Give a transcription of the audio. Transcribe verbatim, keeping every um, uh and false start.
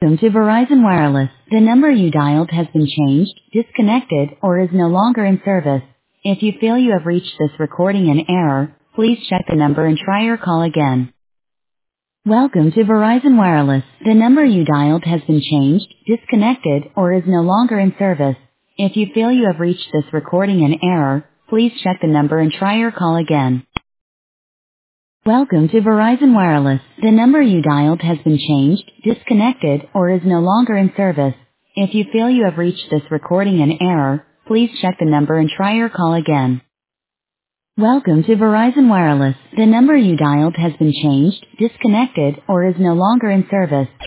Welcome to Verizon Wireless. The number you dialed has been changed, disconnected, or is no longer in service. If you feel you have reached this recording in error, please check the number and try your call again. Welcome to Verizon Wireless. The number you dialed has been changed, disconnected, or is no longer in service. If you feel you have reached this recording in error, please check the number and try your call again. Welcome to Verizon Wireless. The number you dialed has been changed, disconnected, or is no longer in service. If you feel you have reached this recording in error, please check the number and try your call again. Welcome to Verizon Wireless. The number you dialed has been changed, disconnected, or is no longer in service.